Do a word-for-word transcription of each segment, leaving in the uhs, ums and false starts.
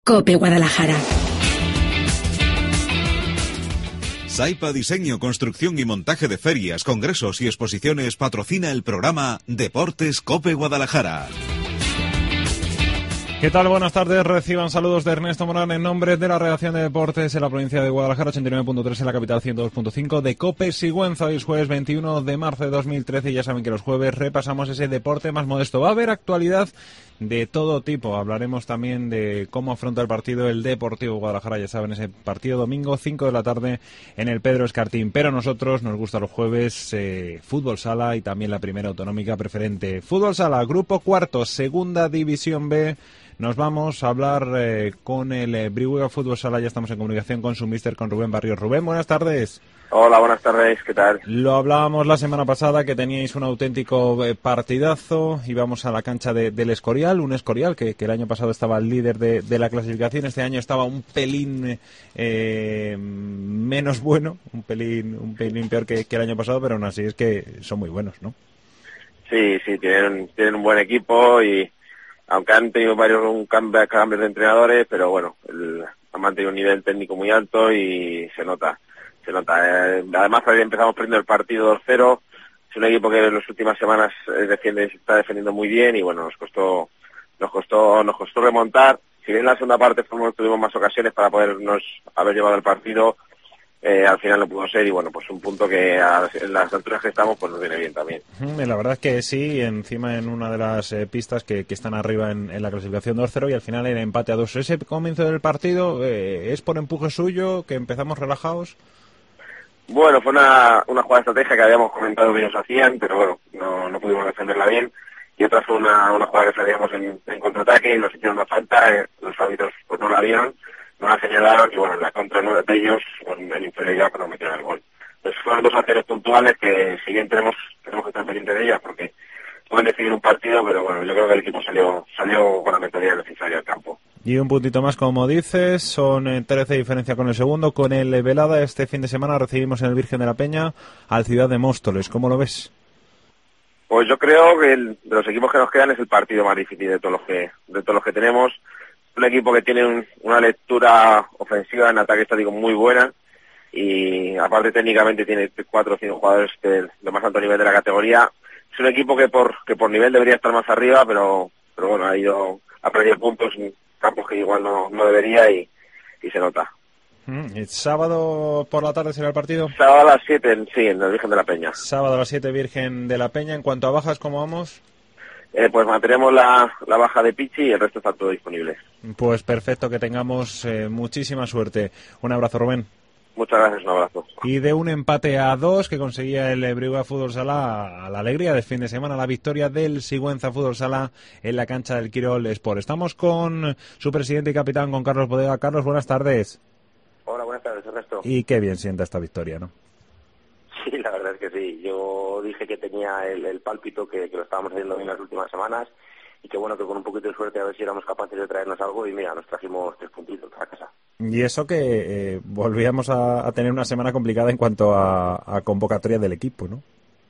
COPE Guadalajara. Saipa Diseño, Construcción y Montaje de Ferias, Congresos y Exposiciones patrocina el programa Deportes COPE Guadalajara. ¿Qué tal? Buenas tardes. Reciban saludos de Ernesto Morán en nombre de la redacción de deportes en la provincia de Guadalajara, ochenta y nueve punto tres en la capital, ciento dos punto cinco de COPE Sigüenza. Hoy es jueves veintiuno de marzo de dos mil trece y ya saben que los jueves repasamos ese deporte más modesto. Va a haber actualidad de todo tipo. Hablaremos también de cómo afronta el partido el Deportivo Guadalajara, ya saben, ese partido domingo, cinco de la tarde en el Pedro Escartín. Pero a nosotros nos gusta los jueves eh, fútbol sala y también la primera autonómica preferente. Fútbol sala, grupo cuarto, segunda división B. Nos vamos a hablar eh, con el eh, Brihuega Fútbol Sala. Ya estamos en comunicación con su míster, con Rubén Barrios. Rubén, buenas tardes. Hola, buenas tardes, ¿qué tal? Lo hablábamos la semana pasada, que teníais un auténtico eh, partidazo. Íbamos a la cancha de, del Escorial, un Escorial que, que el año pasado estaba el líder de, de la clasificación. Este año estaba un pelín eh, menos bueno, un pelín un pelín peor que, que el año pasado, pero aún así es que son muy buenos, ¿no? Sí, sí, tienen, tienen un buen equipo y aunque han tenido varios un cambio, cambios de entrenadores, pero bueno, el, han mantenido un nivel técnico muy alto y se nota, se nota. Eh, además, empezamos perdiendo el partido dos cero, es un equipo que en las últimas semanas eh, defiende, se está defendiendo muy bien y bueno, nos costó, nos costó, nos costó remontar. Si bien en la segunda parte fuimos, tuvimos más ocasiones para podernos haber llevado el partido, Eh, al final no pudo ser y bueno, pues un punto que a, en las alturas que estamos pues nos viene bien también. La verdad es que sí, encima en una de las eh, pistas que, que están arriba en, en la clasificación dos cero y al final el empate a dos. Ese comienzo del partido eh, es por empuje suyo, que empezamos relajados. Bueno, fue una, una jugada de estrategia que habíamos comentado que ellos hacían, pero bueno, no, no pudimos defenderla bien. Y otra fue una, una jugada que salíamos en, en contraataque y nos hicieron una falta, eh, los árbitros pues no la vieron, no la señalaron y bueno, en la contra de ellos, en inferioridad, pues nos metieron el gol. Entonces fueron dos acciones puntuales que si bien tenemos, tenemos que estar pendientes de ellas porque pueden decidir un partido, pero bueno, yo creo que el equipo salió salió con la mentalidad necesaria al campo. Y un puntito más, como dices, son eh, trece de diferencia con el segundo, con el eh, Velada. Este fin de semana recibimos en el Virgen de la Peña al Ciudad de Móstoles. ¿Cómo lo ves? Pues yo creo que el, de los equipos que nos quedan es el partido más difícil de todos los que de todos los que tenemos. Un equipo que tiene un, una lectura ofensiva en ataque estático muy buena y aparte técnicamente tiene cuatro o cinco jugadores de, de más alto nivel de la categoría. Es un equipo que por que por nivel debería estar más arriba, pero pero bueno, ha ido ha perdido puntos en campos que igual no, no debería y, y se nota. ¿El sábado por la tarde será el partido? Sábado a las siete, sí, en el Virgen de la Peña. Sábado a las siete, Virgen de la Peña. En cuanto a bajas, ¿cómo vamos? Eh, pues mantenemos la, la baja de Pichi y el resto está todo disponible. Pues perfecto, que tengamos eh, muchísima suerte. Un abrazo, Rubén. Muchas gracias, un abrazo. Y de un empate a dos que conseguía el Brihuega Fútbol Sala a la alegría del fin de semana, la victoria del Sigüenza Fútbol Sala en la cancha del Quirol Sport. Estamos con su presidente y capitán, con Carlos Bodega. Carlos, buenas tardes. Hola, buenas tardes, Ernesto. Y qué bien sienta esta victoria, ¿no? Sí, la verdad es que sí. Yo dije que tenía el, el pálpito, que, que lo estábamos haciendo bien las últimas semanas y que bueno, que con un poquito de suerte a ver si éramos capaces de traernos algo y mira, nos trajimos tres puntitos para casa. Y eso que eh, volvíamos a, a tener una semana complicada en cuanto a, a convocatoria del equipo, ¿no?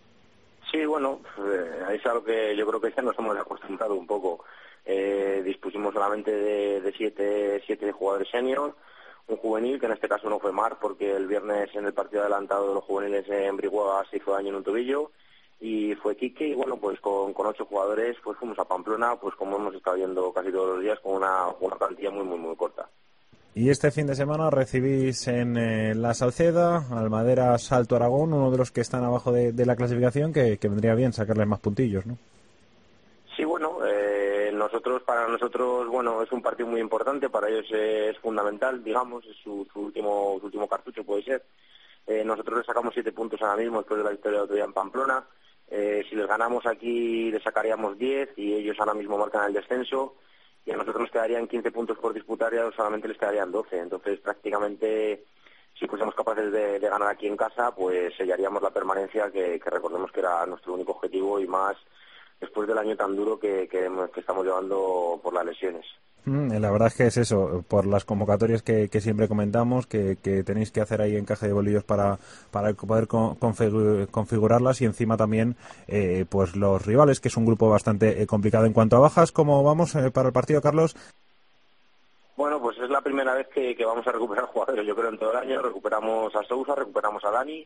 Sí, bueno, eh, es algo que yo creo que ya nos hemos acostumbrado un poco. Eh, dispusimos solamente de, de siete, siete jugadores senior, un juvenil, que en este caso no fue Mar, porque el viernes en el partido adelantado de los juveniles en Brihuega se hizo daño en un tobillo, y fue Quique, y bueno, pues con, con ocho jugadores pues fuimos a Pamplona, pues como hemos estado viendo casi todos los días, con una, una plantilla muy, muy, muy corta. Y este fin de semana recibís en eh, La Salceda, Almadera, Salto Aragón, uno de los que están abajo de, de la clasificación, que, que vendría bien sacarles más puntillos, ¿no? Sí, bueno, eh, nosotros para nosotros, bueno, es un partido muy importante, para ellos es fundamental, digamos, es su, su último su último cartucho, puede ser. Eh, nosotros les sacamos siete puntos ahora mismo después de la victoria de otro día en Pamplona. Eh, si les ganamos aquí les sacaríamos diez y ellos ahora mismo marcan el descenso y a nosotros nos quedarían quince puntos por disputar y a ellos solamente les quedarían doce. Entonces prácticamente si fuésemos capaces de, de ganar aquí en casa pues sellaríamos la permanencia que, que recordemos que era nuestro único objetivo y más después del año tan duro que, que, que estamos llevando por las lesiones. Mm, la verdad es que es eso, por las convocatorias que, que siempre comentamos, que, que tenéis que hacer ahí encaje de bolillos para, para poder configurarlas y encima también eh, pues los rivales, que es un grupo bastante eh, complicado. En cuanto a bajas, ¿cómo vamos eh, para el partido, Carlos? Bueno, pues es la primera vez que, que vamos a recuperar jugadores, yo creo, en todo el año. Recuperamos a Sousa, recuperamos a Dani.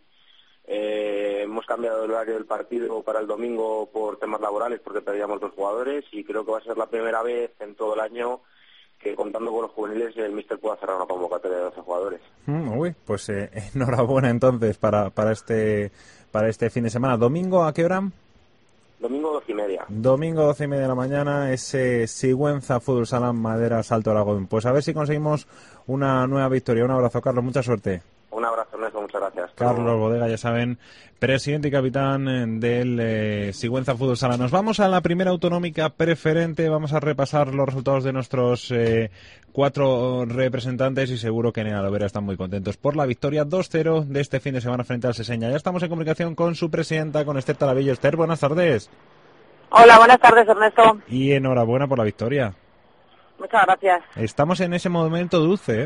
Eh, hemos cambiado el horario del partido para el domingo por temas laborales porque perdíamos dos jugadores y creo que va a ser la primera vez en todo el año que, contando con los juveniles, el míster pueda cerrar una convocatoria de doce jugadores. Mm, uy, pues eh, enhorabuena entonces para, para, este, para este fin de semana. ¿Domingo a qué hora? Domingo doce y media. Domingo doce y media de la mañana, ese Sigüenza Fútbol Sala Madera Salto Aragón. Pues a ver si conseguimos una nueva victoria. Un abrazo, Carlos, mucha suerte. Un abrazo, Ernesto, muchas gracias. Carlos Bodega, ya saben, presidente y capitán del eh, Sigüenza Fútbol Sala. Nos vamos a la primera autonómica preferente, vamos a repasar los resultados de nuestros eh, cuatro representantes y seguro que en el Alovera están muy contentos por la victoria dos cero de este fin de semana frente al Seseña. Ya estamos en comunicación con su presidenta, con Esther Tarabillo. Esther, buenas tardes. Hola, buenas tardes, Ernesto. Y enhorabuena por la victoria. Muchas gracias. Estamos en ese momento dulce, ¿eh?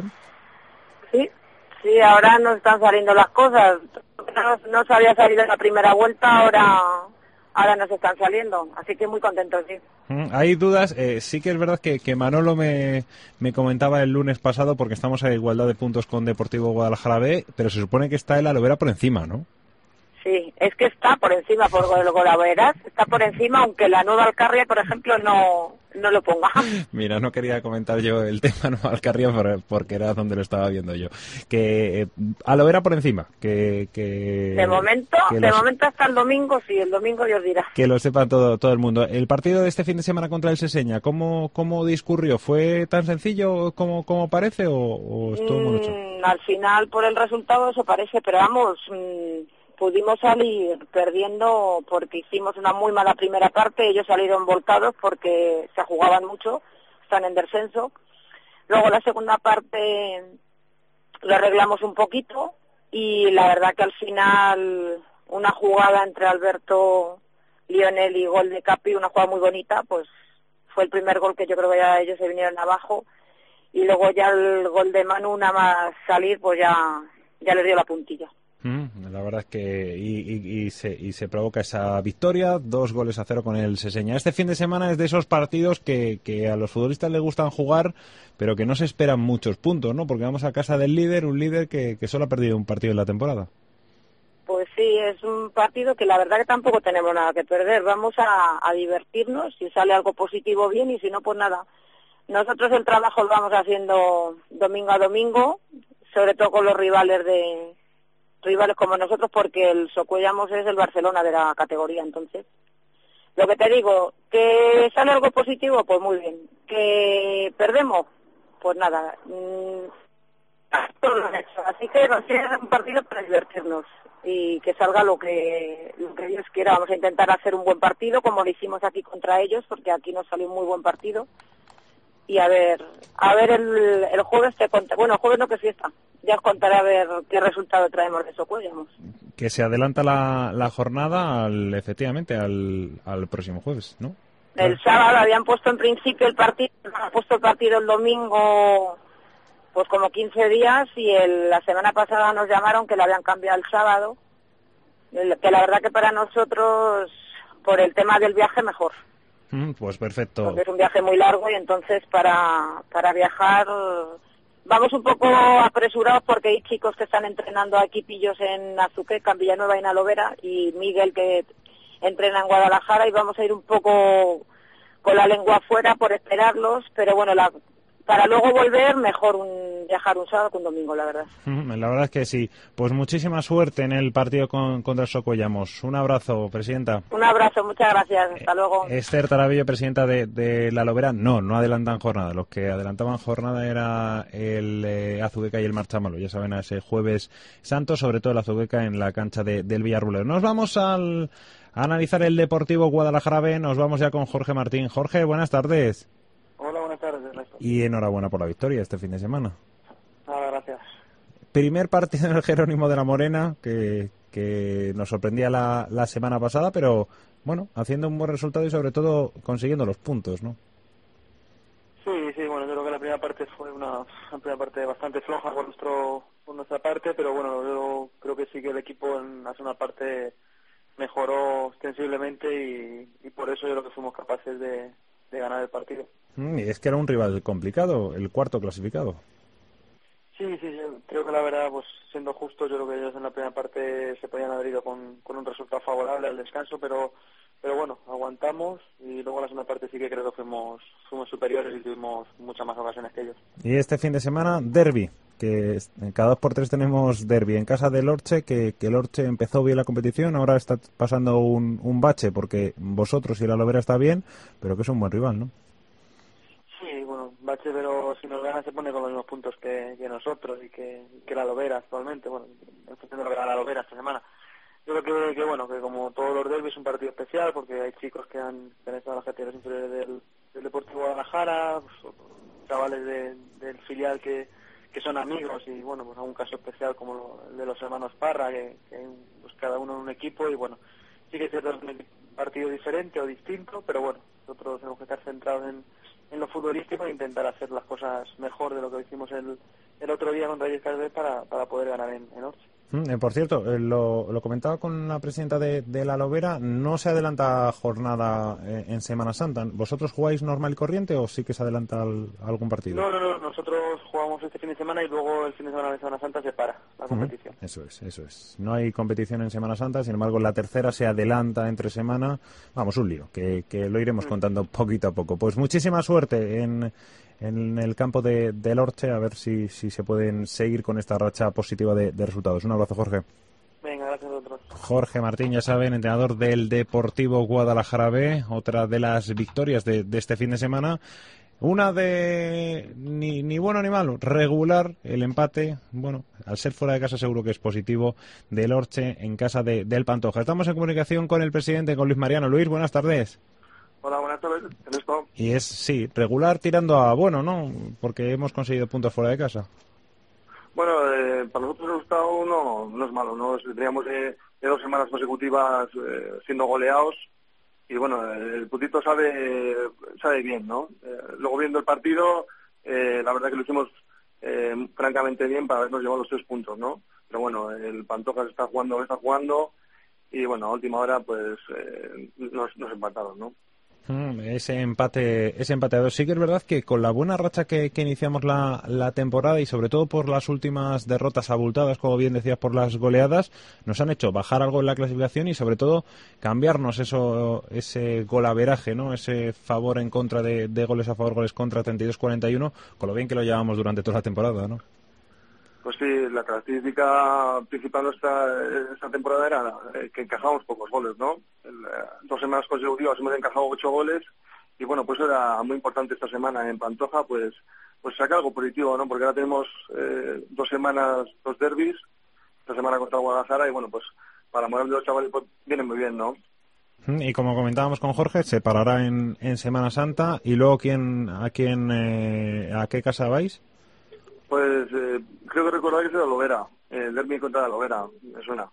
Sí. Sí, ahora nos están saliendo las cosas. No, no se había salido en la primera vuelta, ahora ahora nos están saliendo. Así que muy contentos, sí. Mm, hay dudas. Eh, sí que es verdad que, que Manolo me, me comentaba el lunes pasado, porque estamos a igualdad de puntos con Deportivo Guadalajara B, pero se supone que está el Alovera por encima, ¿no? Sí, es que está por encima, por lo que la verás, está por encima, aunque la Nueva Alcarria, por ejemplo, no no lo ponga. Mira, no quería comentar yo el tema Nueva Alcarria porque era donde lo estaba viendo yo. Que eh, Alovera por encima, que... que de momento, que de los, momento hasta el domingo, sí, el domingo Dios dirá. Que lo sepa todo todo el mundo. El partido de este fin de semana contra el Seseña, ¿cómo, cómo discurrió? ¿Fue tan sencillo como, como parece o, o estuvo muy mucho? Mm, al final, por el resultado, eso parece, pero vamos... Mm, pudimos salir perdiendo porque hicimos una muy mala primera parte, ellos salieron volcados porque se jugaban mucho, están en descenso. Luego la segunda parte lo arreglamos un poquito y la verdad que al final una jugada entre Alberto, Lionel y gol de Capi, una jugada muy bonita, pues fue el primer gol que yo creo que ya ellos se vinieron abajo y luego ya el gol de Manu, nada más salir, pues ya, ya les dio la puntilla. Mm, la verdad es que y, y, y, se, y se provoca esa victoria, dos goles a cero con el Seseña. Este fin de semana es de esos partidos que, que a los futbolistas les gustan jugar, pero que no se esperan muchos puntos, ¿no? Porque vamos a casa del líder, un líder que, que solo ha perdido un partido en la temporada. Pues sí, es un partido que la verdad que tampoco tenemos nada que perder. Vamos a, a divertirnos, si sale algo positivo bien y si no, pues nada. Nosotros el trabajo lo vamos haciendo domingo a domingo, sobre todo con los rivales de... rivales como nosotros porque el Socuellamos es el Barcelona de la categoría, entonces lo que te digo, que sale algo positivo, pues muy bien, que perdemos, pues nada, mmm, así que va a ser un partido para divertirnos y que salga lo que lo que Dios quiera. Vamos a intentar hacer un buen partido como lo hicimos aquí contra ellos, porque aquí nos salió un muy buen partido. Y a ver, a ver el, el jueves te contaré, bueno, el jueves no, que fiesta, ya os contaré a ver qué resultado traemos de Socuellamos. Que se adelanta la, la jornada al, efectivamente al, al próximo jueves, ¿no? El sábado habían puesto en principio el partido, han puesto el partido el domingo, pues como quince días, y el, la semana pasada nos llamaron que lo habían cambiado el sábado, que la verdad que para nosotros, por el tema del viaje, mejor. Pues perfecto. Porque es un viaje muy largo y entonces para, para viajar vamos un poco apresurados porque hay chicos que están entrenando a equipillos en Azuqueca, en Villanueva y en Alovera, y Miguel que entrena en Guadalajara, y vamos a ir un poco con la lengua afuera por esperarlos, pero bueno, la, para luego volver, mejor un, viajar un sábado que un domingo, la verdad. La verdad es que sí. Pues muchísima suerte en el partido con, contra el Socuellamos. Un abrazo, presidenta. Un abrazo, muchas gracias. Hasta luego. Esther Tarabillo, presidenta de, de la Alovera. No, no adelantan jornada. Los que adelantaban jornada era el eh, Azuqueca y el Marchamalo. Ya saben, a ese jueves santo, sobre todo el Azuqueca en la cancha de, del Villarrulero. Nos vamos al, a analizar el Deportivo Guadalajara B. Nos vamos ya con Jorge Martín. Jorge, buenas tardes. Hola, buenas tardes, Ernesto. Y enhorabuena por la victoria este fin de semana. Nada, gracias. Primer partido en el Jerónimo de la Morena, que, que nos sorprendía la, la semana pasada, pero bueno, haciendo un buen resultado y sobre todo consiguiendo los puntos, ¿no? Sí, sí, bueno, yo creo que la primera parte fue una, una primera parte bastante floja por, nuestro, por nuestra parte, pero bueno, yo creo que sí que el equipo en la segunda parte mejoró ostensiblemente y, y por eso yo creo que fuimos capaces de, de ganar el partido. Mm, y es que era un rival complicado, el cuarto clasificado. Sí, sí, sí, creo que la verdad, pues siendo justos, yo creo que ellos en la primera parte se podían haber ido con, con un resultado favorable al descanso, pero pero bueno, aguantamos y luego en la segunda parte sí que creo que fuimos fuimos superiores y tuvimos muchas más ocasiones que ellos. Y este fin de semana, derbi, que en cada dos por tres tenemos derbi en casa del Elorche, que, que el Elorche empezó bien la competición, ahora está pasando un, un bache porque vosotros y la Lovera está bien, pero que es un buen rival, ¿no? Sí, bueno, bache, pero si nos gana se pone con los mismos puntos que, que nosotros y que, que la Lovera actualmente, bueno, en función de lo que gana la Lovera esta semana. Yo creo que, que bueno, que como todos los derbis es un partido especial porque hay chicos que han, que han estado en las categorías inferiores del, del Deportivo Guadalajara, pues, chavales de, del filial que, que son amigos y bueno, pues algún caso especial como lo, el de los hermanos Parra, que, que hay un, pues cada uno en un equipo y bueno, sí que es cierto que es un partido diferente o distinto, pero bueno, nosotros tenemos que estar centrados en, en lo futbolístico e intentar hacer las cosas mejor de lo que hicimos el, el otro día contra Reyes Calvet para, para poder ganar en, en Orche. Mm, eh, por cierto, eh, lo, lo comentaba con la presidenta de, de la Lovera, no se adelanta jornada eh, en Semana Santa. ¿Vosotros jugáis normal y corriente o sí que se adelanta al, algún partido? No, no, no, nosotros jugamos este fin de semana y luego el fin de semana de Semana Santa se para la competición. Uh-huh. Eso es, eso es. No hay competición en Semana Santa, sin embargo la tercera se adelanta entre semana. Vamos, un lío, que, que lo iremos uh-huh. contando poquito a poco. Pues muchísima suerte en... en el campo de, de Elorche, a ver si, si se pueden seguir con esta racha positiva de, de resultados. Un abrazo, Jorge. Venga, gracias a vosotros. Jorge Martín, ya saben, entrenador del Deportivo Guadalajara B, otra de las victorias de, de este fin de semana. Una de ni, ni bueno ni malo, regular el empate, bueno, al ser fuera de casa seguro que es positivo, del Elorche en casa de, del Pantoja. Estamos en comunicación con el presidente, con Luis Mariano. Luis, buenas tardes. Hola, buenas tardes. ¿En esto? Y es, sí, regular tirando a bueno, ¿no? Porque hemos conseguido puntos fuera de casa. Bueno, eh, para nosotros el resultado no, no es malo, ¿no? Teníamos eh, de dos semanas consecutivas eh, siendo goleados y bueno, el puntito sabe sabe bien, ¿no? Eh, luego viendo el partido, eh, la verdad que lo hicimos eh, francamente bien para habernos llevado los tres puntos, ¿no? Pero bueno, el Pantoja se está jugando, está jugando y bueno, a última hora pues eh, nos, nos empataron, ¿no? Ese empate, ese empate a dos. Sí que es verdad que con la buena racha que, que iniciamos la, la temporada y sobre todo por las últimas derrotas abultadas, como bien decías, por las goleadas, nos han hecho bajar algo en la clasificación y sobre todo cambiarnos eso, ese golaveraje, ¿no? Ese favor en contra de, de goles a favor, goles contra, treinta y dos cuarenta y uno, con lo bien que lo llevamos durante toda la temporada, ¿no? Pues sí, la característica principal de esta, esta temporada era eh, que encajábamos pocos goles, ¿no? El, eh, dos semanas consecutivas hemos encajado ocho goles y bueno, pues era muy importante esta semana en Pantoja, pues pues sacar algo positivo, ¿no? Porque ahora tenemos eh, dos semanas, dos derbis, esta semana contra Guadalajara y bueno, pues para la moral de los chavales pues viene muy bien, ¿no? Y como comentábamos con Jorge, se parará en, en Semana Santa y luego ¿quién, a quién, eh, a qué casa vais? Pues eh, creo que recordar que es de la Lovera, el derbi contra la Lovera, me suena.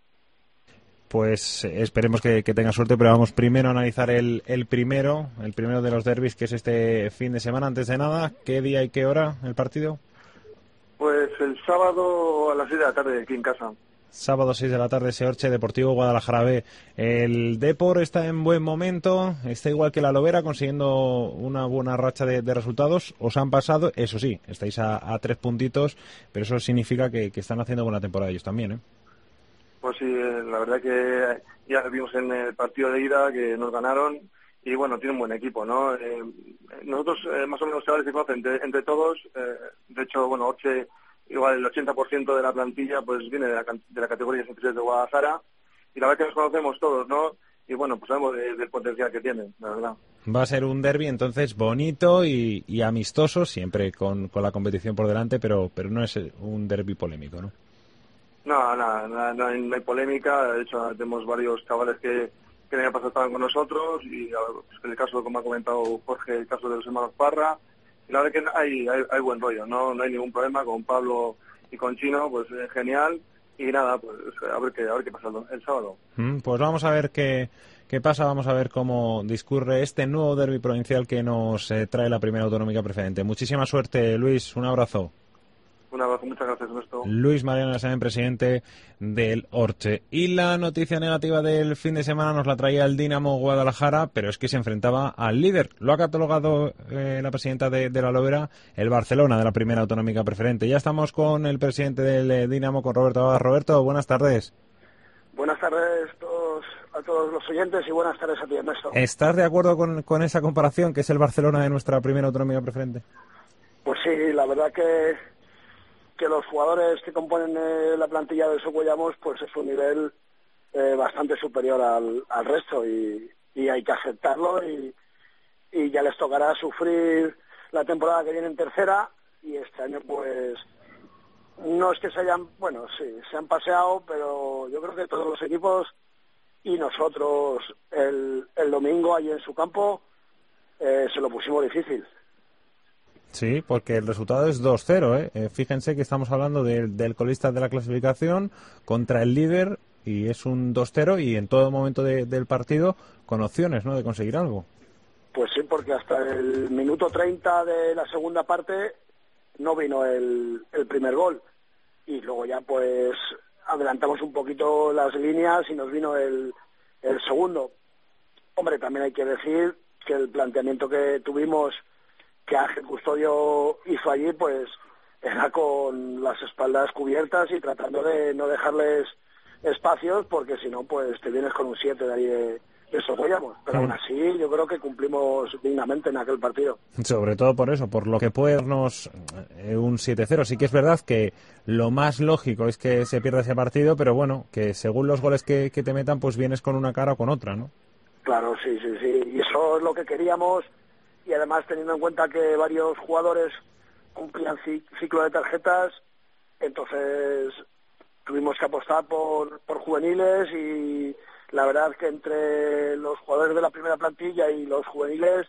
Pues eh, esperemos que, que tenga suerte, pero vamos primero a analizar el, el primero, el primero de los derbis, que es este fin de semana. Antes de nada, ¿qué día y qué hora el partido? Pues el sábado a las seis de la tarde aquí en casa. Sábado seis de la tarde, Elorche, Deportivo Guadalajara B. El Depor está en buen momento, está igual que la Lovera, consiguiendo una buena racha de, de resultados. Os han pasado, eso sí, estáis a, a tres puntitos, pero eso significa que, que están haciendo buena temporada ellos también, ¿eh? Pues sí, la verdad que ya vimos en el partido de ida que nos ganaron y bueno, tienen un buen equipo, ¿no? Eh, nosotros eh, más o menos chavales se conocen entre, entre todos, eh, de hecho, bueno, Orche... igual el ochenta por ciento de la plantilla pues viene de la, de la categoría inferior de Guadalajara y la verdad que nos conocemos todos, ¿no? Y bueno, pues sabemos de, del potencial que tienen, la verdad. Va a ser un derbi entonces bonito y, y amistoso, siempre con, con la competición por delante, pero pero no es un derbi polémico, ¿no? No, no, no, no, hay, no hay polémica, de hecho tenemos varios chavales que, que el año pasado estaban con nosotros y pues, en el caso, como ha comentado Jorge, el caso de los hermanos Parra. Y la verdad que hay, hay, hay buen rollo, no no hay ningún problema con Pablo y con Chino, pues eh, genial. Y nada, pues a ver qué, a ver qué pasa el, el sábado. Mm, pues vamos a ver qué, qué pasa, vamos a ver cómo discurre este nuevo derbi provincial que nos eh, trae la primera autonómica preferente. Muchísima suerte, Luis, un abrazo. Un abrazo, muchas gracias, Ernesto. Luis Mariano Sáenz, presidente del Orche. Y la noticia negativa del fin de semana nos la traía el Dinamo Guadalajara, pero es que se enfrentaba al líder. Lo ha catalogado eh, la presidenta de, de la Lobera, el Barcelona, de la primera autonómica preferente. Ya estamos con el presidente del eh, Dinamo, con Roberto Abad. Roberto, buenas tardes. Buenas tardes todos, a todos los oyentes y buenas tardes a ti, Ernesto. ¿Estás de acuerdo con, con esa comparación, que es el Barcelona de nuestra primera autonómica preferente? Pues sí, la verdad que, que los jugadores que componen eh, la plantilla del Socuellamos, pues es un nivel eh, bastante superior al, al resto y, y hay que aceptarlo y, y ya les tocará sufrir la temporada que viene en tercera y este año pues no es que se hayan, bueno, sí, se han paseado, pero yo creo que todos los equipos y nosotros el, el domingo allí en su campo eh, se lo pusimos difícil. Sí, porque el resultado es dos cero, ¿eh? Eh, fíjense que estamos hablando de, del colista de la clasificación contra el líder y es un dos cero y en todo momento de, del partido con opciones, ¿no?, de conseguir algo. Pues sí, porque hasta el minuto treinta de la segunda parte no vino el, el primer gol y luego ya pues adelantamos un poquito las líneas y nos vino el, el segundo. Hombre, también hay que decir que el planteamiento que tuvimos, que Ángel Custodio hizo allí, pues era con las espaldas cubiertas y tratando de no dejarles espacios, porque si no pues te vienes con un siete de ahí de eso apoyamos, pero aún así yo creo que cumplimos dignamente en aquel partido. Sobre todo por eso, por lo que puede darnos eh, un siete cero. Sí que es verdad que lo más lógico es que se pierda ese partido, pero bueno, que según los goles que, que te metan, pues vienes con una cara o con otra, ¿no? Claro, sí, sí, sí, y eso es lo que queríamos, y además teniendo en cuenta que varios jugadores cumplían ciclo de tarjetas, entonces tuvimos que apostar por, por juveniles y la verdad es que entre los jugadores de la primera plantilla y los juveniles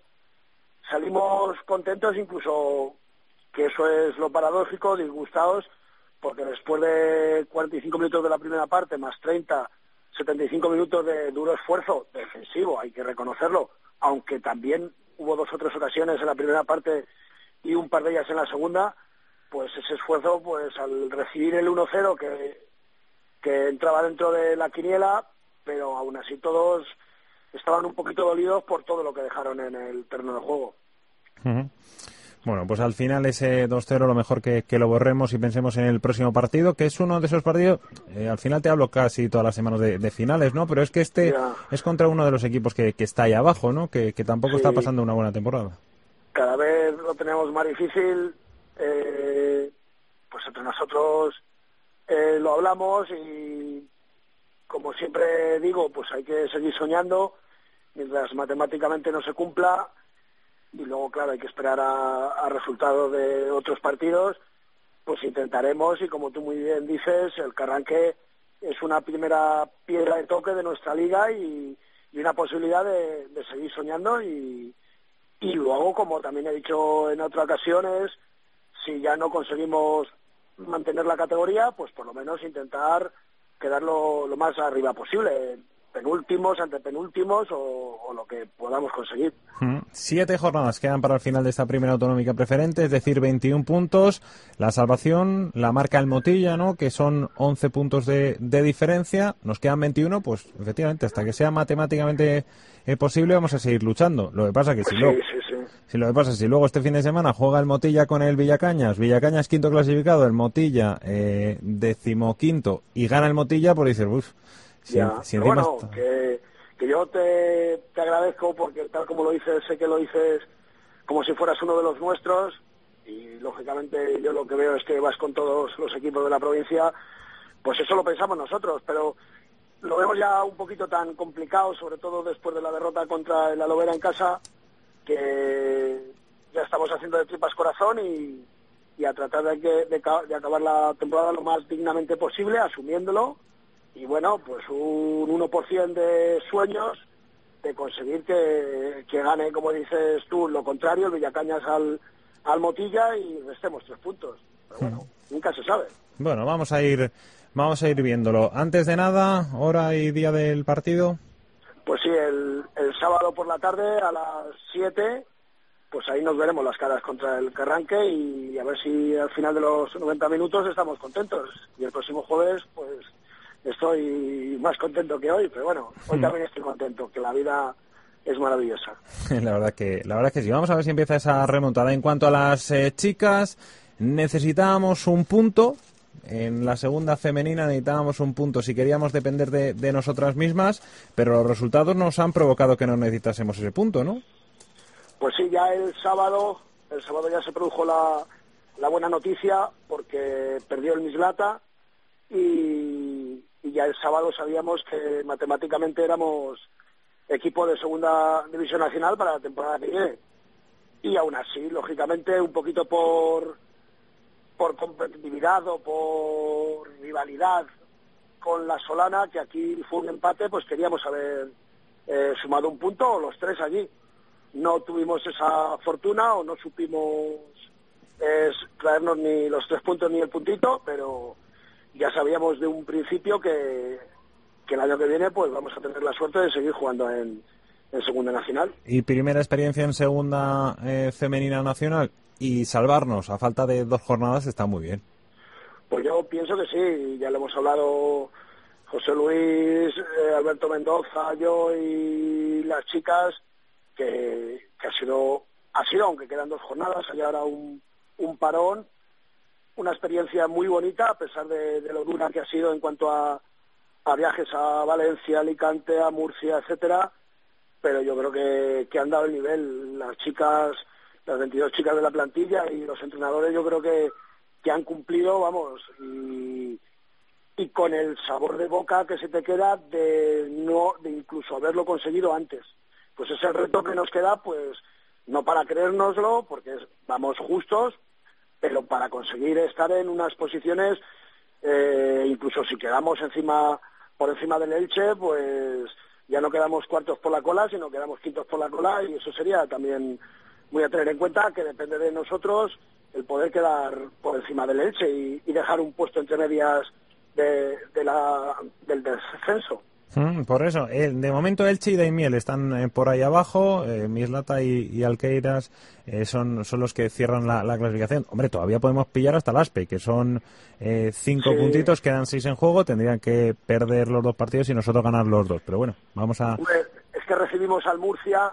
salimos contentos, incluso que eso es lo paradójico, disgustados, porque después de cuarenta y cinco minutos de la primera parte, más treinta, setenta y cinco minutos de duro esfuerzo defensivo, hay que reconocerlo, aunque también hubo dos o tres ocasiones en la primera parte y un par de ellas en la segunda, pues ese esfuerzo, pues al recibir el uno cero que, que entraba dentro de la quiniela, pero aún así todos estaban un poquito dolidos por todo lo que dejaron en el terreno de juego. Uh-huh. Bueno, pues al final ese dos cero lo mejor que, que lo borremos y pensemos en el próximo partido, que es uno de esos partidos, eh, al final te hablo casi todas las semanas de, de finales, ¿no? Pero es que este ya es contra uno de los equipos que, que está ahí abajo, ¿no? Que, que tampoco sí está pasando una buena temporada. Cada vez lo tenemos más difícil, eh, pues entre nosotros eh, lo hablamos y como siempre digo, pues hay que seguir soñando mientras matemáticamente no se cumpla y luego, claro, hay que esperar a, a resultados de otros partidos, pues intentaremos y como tú muy bien dices, el Carranque es una primera piedra de toque de nuestra liga y, y una posibilidad de, de seguir soñando y, y luego, como también he dicho en otras ocasiones, si ya no conseguimos mantener la categoría, pues por lo menos intentar quedar lo, lo más arriba posible, penúltimos, antepenúltimos o, o lo que podamos conseguir. Siete jornadas quedan para el final de esta primera autonómica preferente, es decir, veintiún puntos. La salvación la marca el Motilla, ¿no?, que son once puntos de, de diferencia. Nos quedan veintiuno, pues efectivamente, hasta que sea matemáticamente eh, posible vamos a seguir luchando. Lo que pasa que si, sí, luego, sí, sí. si lo que pasa si luego este fin de semana juega el Motilla con el Villacañas, Villacañas quinto clasificado, el Motilla eh, decimoquinto y gana el Motilla, pues dices, uff. Si, ya, si pero bueno, está... que, que yo te, te agradezco porque tal como lo dices, sé que lo dices como si fueras uno de los nuestros y lógicamente yo lo que veo es que vas con todos los equipos de la provincia, pues eso lo pensamos nosotros, pero lo vemos ya un poquito tan complicado, sobre todo después de la derrota contra el Alovera en casa, que ya estamos haciendo de tripas corazón y, y a tratar de, que, de, de acabar la temporada lo más dignamente posible, asumiéndolo. Y bueno, pues un uno por ciento de sueños de conseguir que, que gane, como dices tú, lo contrario, el Villacañas al, al Motilla y restemos tres puntos. Pero bueno, hmm. nunca se sabe. Bueno, vamos a ir vamos a ir viéndolo. Antes de nada, hora y día del partido. Pues sí, el, el sábado por la tarde a las siete pues ahí nos veremos las caras contra el Carranque y a ver si al final de los noventa minutos estamos contentos. Y el próximo jueves, pues estoy más contento que hoy, pero bueno, hoy también estoy contento, que la vida es maravillosa. La verdad que la verdad que sí. Vamos a ver si empieza esa remontada. En cuanto a las eh, chicas, necesitábamos un punto. En la segunda femenina necesitábamos un punto si queríamos depender de, de nosotras mismas, pero los resultados nos han provocado que no necesitásemos ese punto, ¿no? Pues sí, ya el sábado, el sábado ya se produjo la, la buena noticia porque perdió el Mislata y, y ya el sábado sabíamos que matemáticamente éramos equipo de segunda división nacional para la temporada que viene. Y aún así, lógicamente, un poquito por, por competitividad o por rivalidad con la Solana, que aquí fue un empate, pues queríamos haber eh, sumado un punto o los tres allí. No tuvimos esa fortuna o no supimos eh, traernos ni los tres puntos ni el puntito, pero ya sabíamos de un principio que, que el año que viene pues vamos a tener la suerte de seguir jugando en, en Segunda Nacional. ¿Y primera experiencia en Segunda eh, Femenina Nacional? Y salvarnos a falta de dos jornadas está muy bien. Pues yo pienso que sí, ya le hemos hablado José Luis, eh, Alberto Mendoza, yo y las chicas, que, que ha sido, ha sido, aunque quedan dos jornadas, hay ahora un, un parón, una experiencia muy bonita, a pesar de, de lo dura que ha sido en cuanto a, a viajes a Valencia, Alicante, a Murcia, etcétera, pero yo creo que, que han dado el nivel. Las chicas, las veintidós chicas de la plantilla y los entrenadores, yo creo que, que han cumplido, vamos, y, y con el sabor de boca que se te queda de no, de incluso haberlo conseguido antes. Pues es el reto que nos queda, pues no para creérnoslo, porque es, vamos justos, pero para conseguir estar en unas posiciones, eh, incluso si quedamos encima por encima del Elche, pues ya no quedamos cuartos por la cola, sino quedamos quintos por la cola, y eso sería también muy a tener en cuenta, que depende de nosotros el poder quedar por encima del Elche y, y dejar un puesto entre medias de, de la, del descenso. Mm, por eso, eh, de momento Elche y Daimiel están eh, por ahí abajo, eh, Mislata y, y Alqueiras eh, son, son los que cierran la, la clasificación. Hombre, todavía podemos pillar hasta el Aspe, que son eh, cinco sí. puntitos, quedan seis en juego, tendrían que perder los dos partidos y nosotros ganar los dos, pero bueno, vamos a... Es que recibimos al Murcia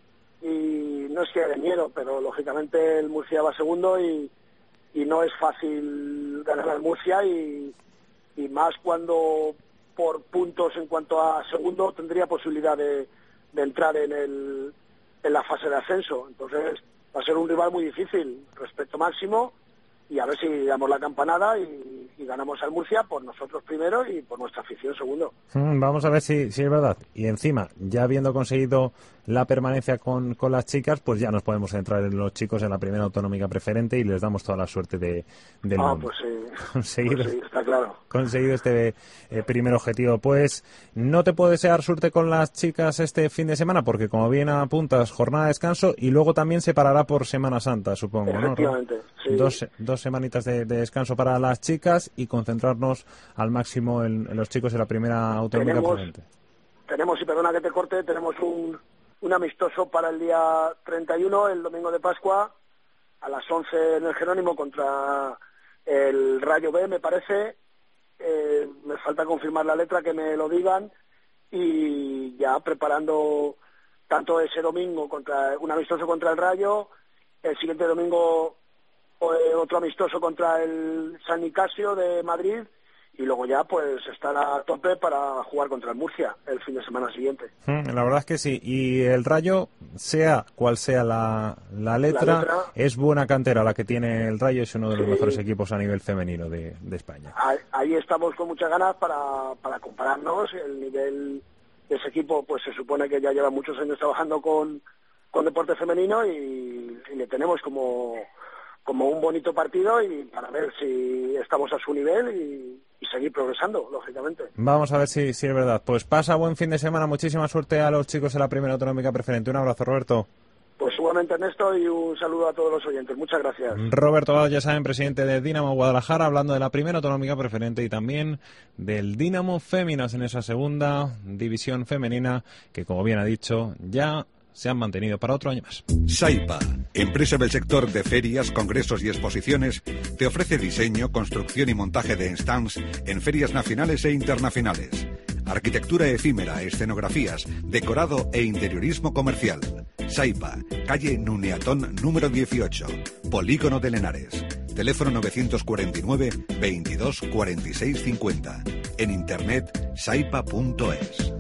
y no es que de miedo, pero lógicamente el Murcia va segundo y, y no es fácil ganar al Murcia y, y más cuando por puntos en cuanto a segundo tendría posibilidad de, de entrar en, el, en la fase de ascenso. Entonces va a ser un rival muy difícil, respeto máximo, y a ver si damos la campanada y, y ganamos al Murcia por nosotros primero y por nuestra afición segundo. Mm, vamos a ver si, si es verdad. Y encima, ya habiendo conseguido la permanencia con, con las chicas, pues ya nos podemos centrar en los chicos en la primera autonómica preferente y les damos toda la suerte de, del ah, mundo. Pues sí, conseguido, pues sí, está claro. Conseguido este eh, primer objetivo. Pues no te puedo desear suerte con las chicas este fin de semana, porque como bien apuntas, jornada de descanso y luego también se parará por Semana Santa, supongo, ¿no? Efectivamente, sí. Dos, dos semanitas de, de descanso para las chicas y concentrarnos al máximo en, en los chicos en la primera autonómica tenemos, preferente. Tenemos, y perdona que te corte, tenemos un, un amistoso para el día treinta y uno, el domingo de Pascua, a las once en el Jerónimo contra el Rayo B, me parece. Eh, me falta confirmar la letra, que me lo digan, y ya preparando tanto ese domingo contra un amistoso contra el Rayo, el siguiente domingo otro amistoso contra el San Nicasio de Madrid, y luego ya pues estar a tope para jugar contra el Murcia el fin de semana siguiente. Mm, la verdad es que sí, y el Rayo, sea cual sea la, la, letra, la letra, es buena cantera la que tiene el Rayo, es uno de los sí. mejores equipos a nivel femenino de, de España. Ahí, ahí estamos con muchas ganas para, para compararnos. El nivel de ese equipo pues se supone que ya lleva muchos años trabajando con, con deporte femenino y, y le tenemos como... como un bonito partido y para ver si estamos a su nivel y, y seguir progresando, lógicamente. Vamos a ver si, si es verdad. Pues pasa buen fin de semana, muchísima suerte a los chicos en la primera autonómica preferente. Un abrazo, Roberto. Pues igualmente, Ernesto, y un saludo a todos los oyentes. Muchas gracias. Roberto Vado, ya saben, presidente de Dinamo Guadalajara, hablando de la primera autonómica preferente y también del Dinamo Féminas en esa segunda división femenina, que como bien ha dicho, ya se han mantenido para otro año más. Saipa, empresa del sector de ferias, congresos y exposiciones, te ofrece diseño, construcción y montaje de stands en ferias nacionales e internacionales. Arquitectura efímera, escenografías, decorado e interiorismo comercial. Saipa, calle Nuneatón número dieciocho, Polígono de Lenares. Teléfono novecientos cuarenta y nueve, veintidós, cuarenta y seis, cincuenta. En internet, saipa punto es.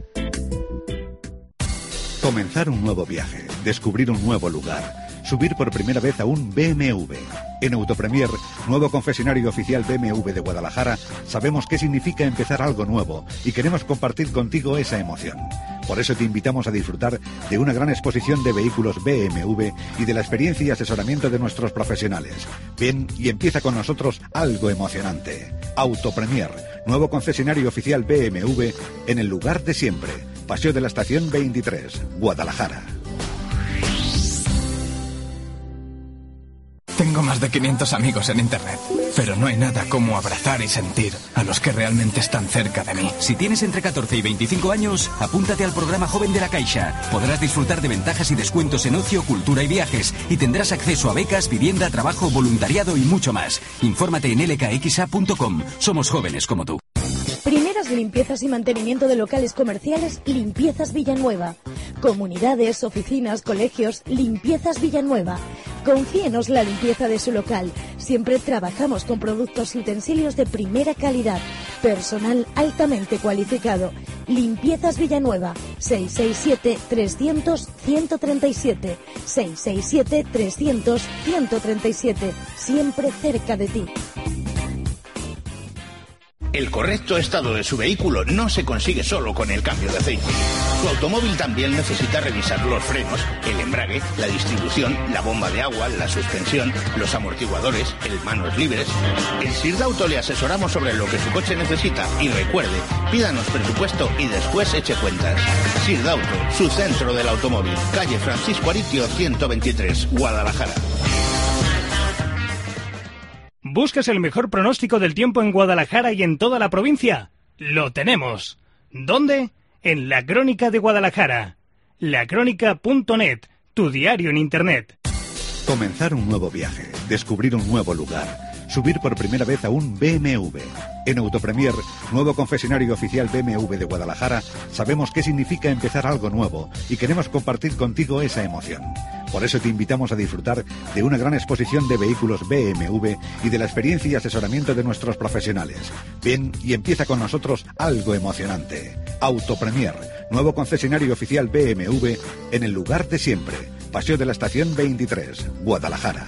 Comenzar un nuevo viaje, descubrir un nuevo lugar, subir por primera vez a un B M W. En Autopremier, nuevo concesionario oficial B M W de Guadalajara, sabemos qué significa empezar algo nuevo y queremos compartir contigo esa emoción. Por eso te invitamos a disfrutar de una gran exposición de vehículos B M W y de la experiencia y asesoramiento de nuestros profesionales. Ven y empieza con nosotros algo emocionante. Autopremier, nuevo concesionario oficial B M W en el lugar de siempre. Paseo de la Estación veintitrés, Guadalajara. Tengo más de quinientos amigos en internet, pero no hay nada como abrazar y sentir a los que realmente están cerca de mí. Si tienes entre catorce y veinticinco años, apúntate al programa Joven de la Caixa. Podrás disfrutar de ventajas y descuentos en ocio, cultura y viajes, y tendrás acceso a becas, vivienda, trabajo, voluntariado y mucho más. Infórmate en l k x a punto com. Somos jóvenes como tú. Primeras limpiezas y mantenimiento de locales comerciales, Limpiezas Villanueva. Comunidades, oficinas, colegios, Limpiezas Villanueva. Confíenos la limpieza de su local. Siempre trabajamos con productos y utensilios de primera calidad. Personal altamente cualificado. Limpiezas Villanueva. seis seis siete, trescientos, ciento treinta y siete. seis seis siete, trescientos, ciento treinta y siete. Siempre cerca de ti. El correcto estado de su vehículo no se consigue solo con el cambio de aceite. Su automóvil también necesita revisar los frenos, el embrague, la distribución, la bomba de agua, la suspensión, los amortiguadores, el manos libres. En Sirdauto le asesoramos sobre lo que su coche necesita y recuerde, pídanos presupuesto y después eche cuentas. Sirdauto, su centro del automóvil, calle Francisco Aritio ciento veintitrés, Guadalajara. ¿Buscas el mejor pronóstico del tiempo en Guadalajara y en toda la provincia? ¡Lo tenemos! ¿Dónde? En La Crónica de Guadalajara. la crónica punto net, tu diario en Internet. Comenzar un nuevo viaje, descubrir un nuevo lugar, subir por primera vez a un B M W. En Autopremier, nuevo concesionario oficial B M W de Guadalajara, sabemos qué significa empezar algo nuevo y queremos compartir contigo esa emoción. Por eso te invitamos a disfrutar de una gran exposición de vehículos B M W y de la experiencia y asesoramiento de nuestros profesionales. Ven y empieza con nosotros algo emocionante. Autopremier, nuevo concesionario oficial B M W en el lugar de siempre. Paseo de la Estación veintitrés, Guadalajara.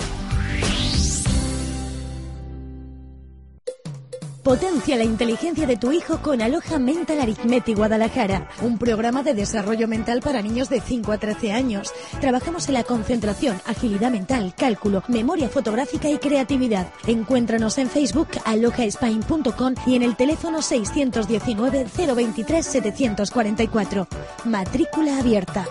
Potencia la inteligencia de tu hijo con Aloha Mental Arithmetic Guadalajara, un programa de desarrollo mental para niños de cinco a trece años. Trabajamos en la concentración, agilidad mental, cálculo, memoria fotográfica y creatividad. Encuéntranos en Facebook aloha spain punto com y en el teléfono seiscientos diecinueve, cero veintitrés, setecientos cuarenta y cuatro. Matrícula abierta.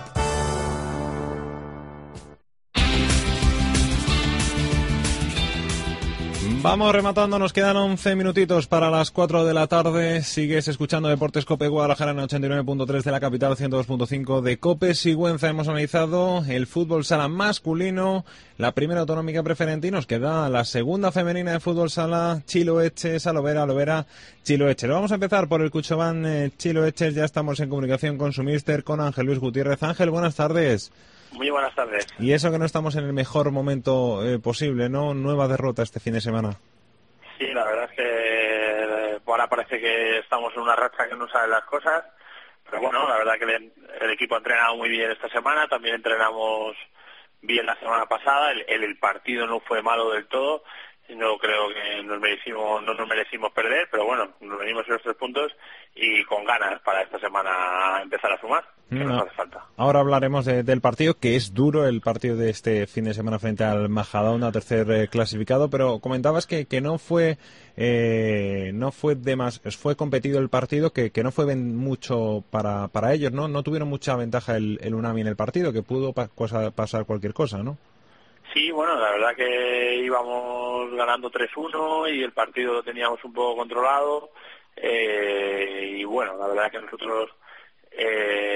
Vamos rematando, nos quedan once minutitos para las cuatro de la tarde. Sigues escuchando Deportes COPE Guadalajara en ochenta y nueve punto tres de la capital, ciento dos punto cinco de COPE Sigüenza. Hemos analizado el fútbol sala masculino, la primera autonómica preferente, y nos queda la segunda femenina de fútbol sala, Chiloeches, Alovera, Alovera, Chiloeches. Vamos a empezar por el Cuchabán eh, Chiloeches. Ya estamos en comunicación con su míster, con Ángel Luis Gutiérrez. Ángel, buenas tardes. Muy buenas tardes. Y eso que no estamos en el mejor momento eh, posible, ¿no? Nueva derrota este fin de semana. Sí, la verdad es que eh, ahora parece que estamos en una racha que no sabe las cosas, pero bueno, la verdad que el, el equipo ha entrenado muy bien esta semana, también entrenamos bien la semana pasada, el, el, el partido no fue malo del todo, no creo que nos merecimos, no nos merecimos perder, pero bueno, nos venimos en los tres puntos y con ganas para esta semana empezar a sumar, que no. nos hace falta. Ahora hablaremos de, del partido, que es duro el partido de este fin de semana frente al Majadahonda, tercer eh, clasificado, pero comentabas que, que no fue eh, no fue de más, fue competido el partido, que, que no fue ben, mucho para, para ellos, ¿no? No tuvieron mucha ventaja el, el Unami en el partido, que pudo pa, cosa, pasar cualquier cosa, ¿no? Sí, bueno, la verdad que íbamos ganando tres uno y el partido lo teníamos un poco controlado, eh, y bueno, la verdad que nosotros eh,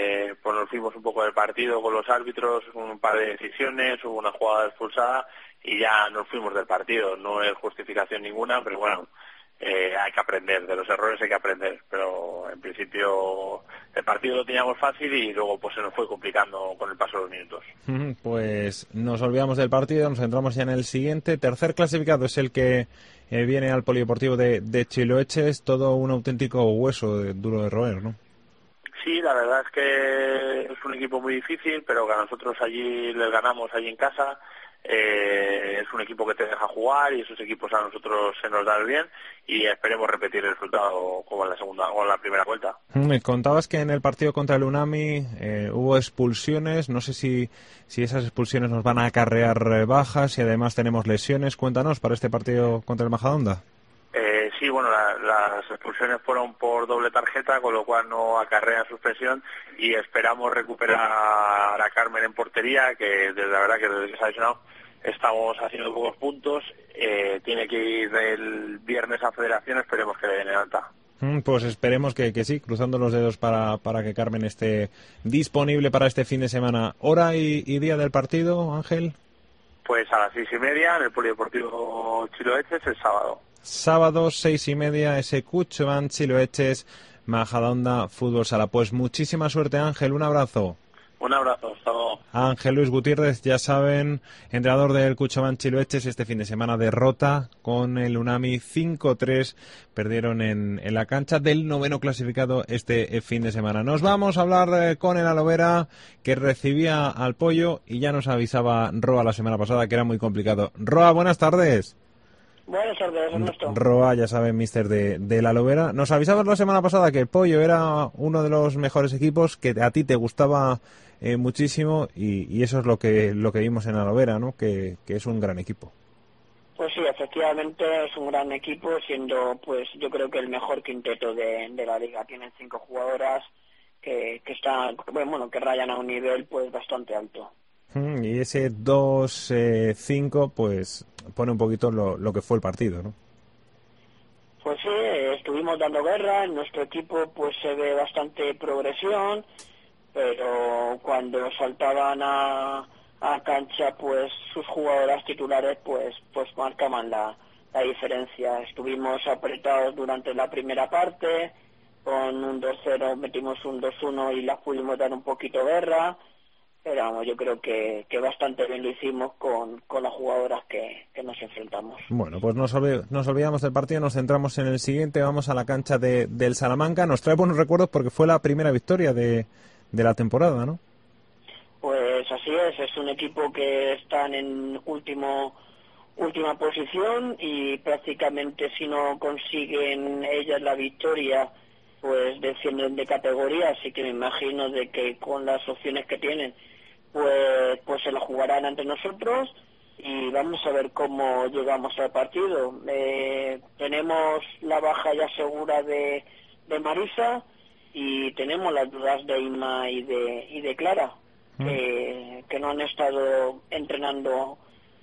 pues nos fuimos un poco del partido con los árbitros, un par de decisiones, hubo una jugada expulsada y ya nos fuimos del partido. No es justificación ninguna, pero bueno, eh, hay que aprender, de los errores hay que aprender, pero en principio el partido lo teníamos fácil y luego pues se nos fue complicando con el paso de los minutos. Pues nos olvidamos del partido, nos centramos ya en el siguiente. Tercer clasificado es el que eh, viene al Polideportivo de, de Chiloeches, todo un auténtico hueso de, duro de roer, ¿no? Sí, la verdad es que es un equipo muy difícil, pero que a nosotros allí les ganamos allí en casa. Eh, es un equipo que te deja jugar y esos equipos a nosotros se nos dan bien y esperemos repetir el resultado como en la segunda o en la primera vuelta. Me contabas que en el partido contra el UNAMI eh, hubo expulsiones, no sé si, si esas expulsiones nos van a acarrear eh, bajas y además tenemos lesiones. Cuéntanos para este partido contra el Majadahonda. Eh, sí, bueno, la, las expulsiones fueron por doble tarjeta, con lo cual no acarrea suspensión y esperamos recuperar a Carmen en portería, que desde la verdad que desde que se ha lesionado estamos haciendo pocos puntos. Eh, tiene que ir el viernes a Federación, esperemos que le den el alta. Pues esperemos que, que sí, cruzando los dedos para, para que Carmen esté disponible para este fin de semana. ¿Hora y, y día del partido, Ángel? Pues a las seis y media en el Polideportivo Chiloeches el sábado. Sábado, seis y media, ese Cuchovan Chiloeches, Majadahonda Fútbol Sala. Pues muchísima suerte, Ángel, un abrazo. Un abrazo, hasta luego. Ángel Luis Gutiérrez, ya saben, entrenador del Cuchovan Chiloeches, este fin de semana derrota con el UNAMI cinco tres, perdieron en, en la cancha del noveno clasificado este fin de semana. Nos vamos a hablar eh, con el Alovera, que recibía al Pollo y ya nos avisaba Roa la semana pasada que era muy complicado. Roa, buenas tardes. Buenas tardes, Ernesto. Roa, ya saben, mister de, de la Alovera. Nos avisabas la semana pasada que el Pollo era uno de los mejores equipos, que a ti te gustaba eh, muchísimo y, y eso es lo que lo que vimos en Alovera, ¿no? Que, que es un gran equipo. Pues sí, efectivamente es un gran equipo, siendo pues yo creo que el mejor quinteto de, de la liga. Tienen cinco jugadoras que, que están, bueno, que rayan a un nivel pues bastante alto. Y ese dos cinco pues pone un poquito lo, lo que fue el partido, ¿no? Pues sí, estuvimos dando guerra, en nuestro equipo pues se ve bastante progresión, pero cuando saltaban a, a cancha pues sus jugadoras titulares pues pues marcaban la, la diferencia. Estuvimos apretados durante la primera parte, con un dos cero metimos un dos uno y las pudimos dar un poquito guerra. Pero vamos, yo creo que, que bastante bien lo hicimos con, con las jugadoras que, que nos enfrentamos. Bueno, pues nos, olvid- nos olvidamos del partido, nos centramos en el siguiente, vamos a la cancha de, del Salamanca. Nos trae buenos recuerdos porque fue la primera victoria de, de la temporada, ¿no? Pues así es, es un equipo que están en último última posición y prácticamente si no consiguen ellas la victoria pues descienden de categoría, así que me imagino de que con las opciones que tienen pues pues se la jugarán ante nosotros y vamos a ver cómo llegamos al partido. Eh, tenemos la baja ya segura de, de Marisa y tenemos las dudas de Inma y de y de Clara, mm. que, que no han estado entrenando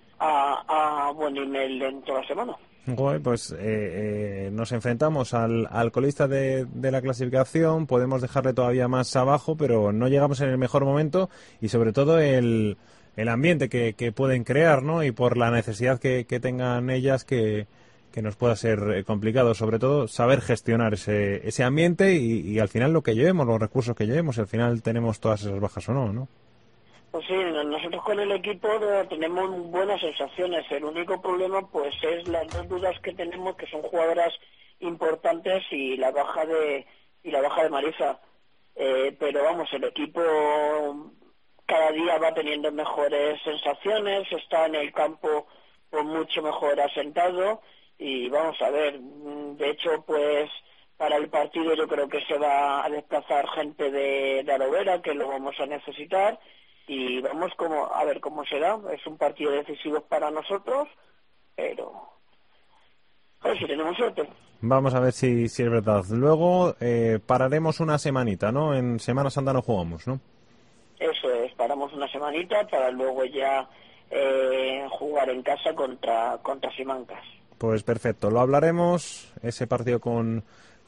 a, a buen nivel en toda la semana. Bueno, pues eh, eh, nos enfrentamos al, al colista de, de la clasificación, podemos dejarle todavía más abajo, pero no llegamos en el mejor momento y sobre todo el, el ambiente que, que pueden crear, ¿no? Y por la necesidad que, que tengan ellas que, que nos pueda ser complicado, sobre todo saber gestionar ese, ese ambiente y, y al final lo que llevemos, los recursos que llevemos, al final tenemos todas esas bajas o no, ¿no? Pues sí, nosotros con el equipo tenemos buenas sensaciones. El único problema pues es las dos dudas que tenemos, que son jugadoras importantes y la baja de y la baja de Marisa. Eh, pero vamos, el equipo cada día va teniendo mejores sensaciones, está en el campo pues mucho mejor asentado y vamos a ver. De hecho, pues para el partido yo creo que se va a desplazar gente de, de Alovera, que lo vamos a necesitar. Y vamos como a ver cómo será. Es un partido decisivo para nosotros, pero a ver si tenemos suerte. Vamos a ver si, si es verdad. Luego eh, pararemos una semanita, ¿no? En Semana Santa no jugamos, ¿no? Eso es, paramos una semanita para luego ya eh, jugar en casa contra contra Simancas. Pues perfecto, lo hablaremos, ese partido con...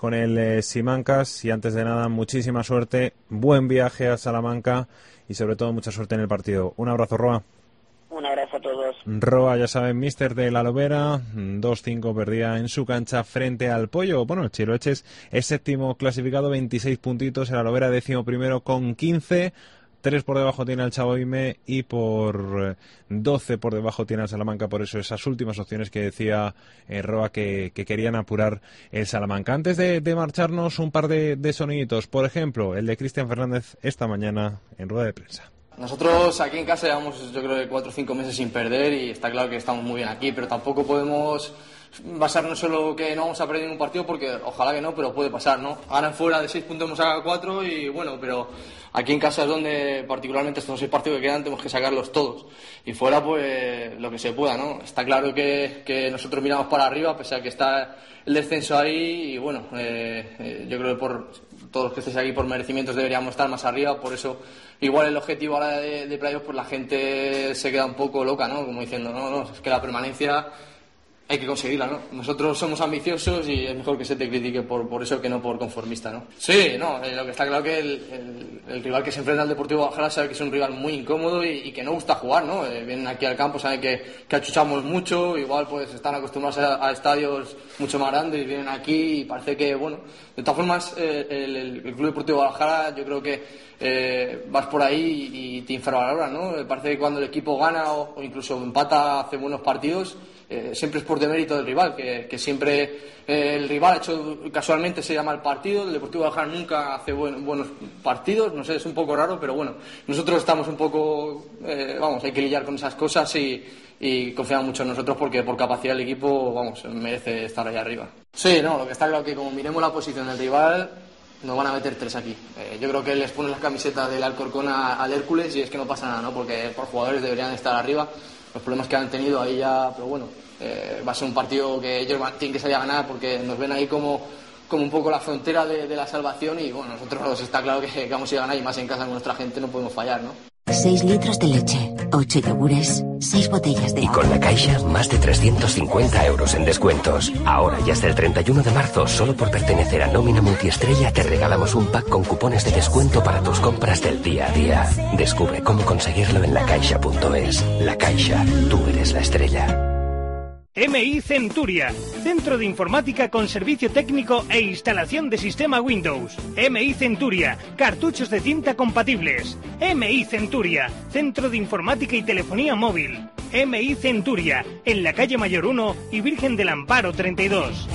con el eh, Simancas. Y antes de nada, muchísima suerte, buen viaje a Salamanca y sobre todo mucha suerte en el partido. Un abrazo, Roa. Un abrazo a todos. Roa, ya saben, míster de la Lobera, dos cinco perdía en su cancha frente al Pollo. Bueno, el Chiloeches es séptimo clasificado, veintiséis puntitos, el Lobera décimo primero con quince, tres por debajo tiene el Chaboime y por doce por debajo tiene el Salamanca. Por eso esas últimas opciones que decía eh, Roa que, que querían apurar el Salamanca. Antes de, de marcharnos, un par de, de soniditos. Por ejemplo, el de Cristian Fernández esta mañana en rueda de prensa. Nosotros aquí en casa llevamos, yo creo que cuatro o cinco meses sin perder y está claro que estamos muy bien aquí, pero tampoco podemos basarnos solo que no vamos a perder ningún partido, porque ojalá que no, pero puede pasar, ¿no? Ahora en fuera de seis puntos hemos sacado cuatro y bueno, pero aquí en casa es donde particularmente estos seis partidos que quedan tenemos que sacarlos todos y fuera pues lo que se pueda, ¿no? Está claro que, que nosotros miramos para arriba pese a que está el descenso ahí y bueno, eh, eh, yo creo que por todos los que estéis aquí por merecimientos deberíamos estar más arriba, por eso igual el objetivo ahora de, de playoff, pues la gente se queda un poco loca, ¿no? Como diciendo, no, no, es que la permanencia hay que conseguirla, ¿no? Nosotros somos ambiciosos y es mejor que se te critique por, por eso que no por conformista, ¿no? Sí, no, eh, lo que está claro que el, el, el rival que se enfrenta al Deportivo Guadalajara sabe que es un rival muy incómodo y, y que no gusta jugar, ¿no? Eh, vienen aquí al campo, saben que, que achuchamos mucho, igual pues están acostumbrados a, a estadios mucho más grandes y vienen aquí y parece que, bueno, de todas formas eh, el, el, el Club Deportivo Guadalajara yo creo que eh, vas por ahí y te infravaloran, ¿no? Eh, parece que cuando el equipo gana o, o incluso empata, hace buenos partidos, Eh, siempre es por demérito del rival, que, que siempre eh, el rival ha hecho, casualmente se llama el partido, el Deportivo Guadalajara nunca hace buen, buenos partidos, no sé, es un poco raro, pero bueno, nosotros estamos un poco, eh, vamos, hay que lidiar con esas cosas y, y confiamos mucho en nosotros porque por capacidad el equipo, vamos, merece estar allá arriba. Sí, no, lo que está claro que como miremos la posición del rival, nos van a meter tres aquí. Eh, yo creo que les ponen las camisetas del Alcorcón a, al Hércules y es que no pasa nada, ¿no? Porque por jugadores deberían estar arriba. Los problemas que han tenido ahí ya, pero bueno, eh, va a ser un partido que ellos tienen que salir a ganar porque nos ven ahí como, como un poco la frontera de, de la salvación y bueno, nosotros está claro que, que vamos a ir a ganar y más en casa con nuestra gente no podemos fallar, ¿no? seis litros de leche, ocho yogures, seis botellas de agua. Y con La Caixa, más de trescientos cincuenta euros en descuentos. Ahora y hasta el treinta y uno de marzo, solo por pertenecer a Nómina Multiestrella, te regalamos un pack con cupones de descuento para tus compras del día a día. Descubre cómo conseguirlo en la caixa punto es. La Caixa, tú eres la estrella. M I Centuria, centro de informática con servicio técnico e instalación de sistema Windows. M I Centuria, cartuchos de cinta compatibles. M I Centuria, centro de informática y telefonía móvil. M I Centuria, en la calle Mayor uno y Virgen del Amparo treinta y dos.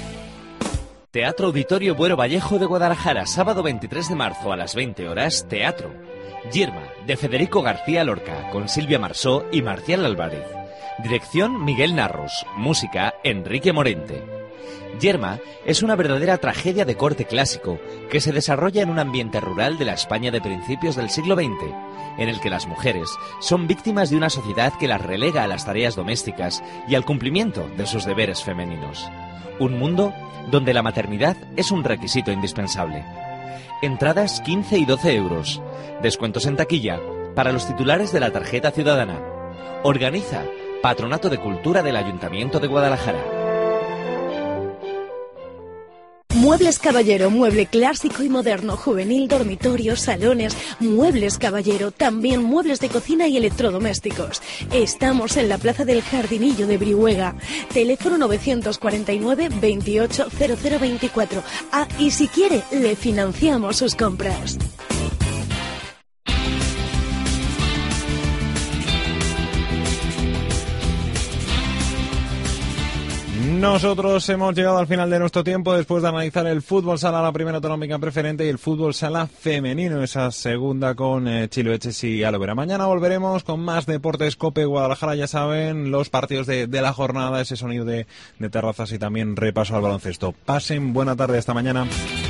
Teatro Auditorio Buero Vallejo de Guadalajara, sábado veintitrés de marzo a las veinte horas, teatro. Yerma, de Federico García Lorca, con Silvia Marsó y Marcial Álvarez. Dirección Miguel Narros, música Enrique Morente. Yerma es una verdadera tragedia de corte clásico que se desarrolla en un ambiente rural de la España de principios del siglo veinte, en el que las mujeres son víctimas de una sociedad que las relega a las tareas domésticas y al cumplimiento de sus deberes femeninos. Un mundo donde la maternidad es un requisito indispensable. Entradas quince y doce euros. Descuentos en taquilla para los titulares de la tarjeta ciudadana. Organiza Patronato de Cultura del Ayuntamiento de Guadalajara. Muebles Caballero, mueble clásico y moderno, juvenil, dormitorios, salones, Muebles Caballero, también muebles de cocina y electrodomésticos. Estamos en la Plaza del Jardinillo de Brihuega. Teléfono novecientos cuarenta y nueve, veintiocho, cero cero veinticuatro. Ah, y si quiere, le financiamos sus compras. Nosotros hemos llegado al final de nuestro tiempo después de analizar el fútbol sala, la primera autonómica preferente, y el fútbol sala femenino, esa segunda con eh, Chiloeches y Alovera. Mañana volveremos con más Deportes Cope Guadalajara, ya saben, los partidos de, de la jornada, ese sonido de, de terrazas y también repaso al baloncesto. Pasen buena tarde, hasta mañana.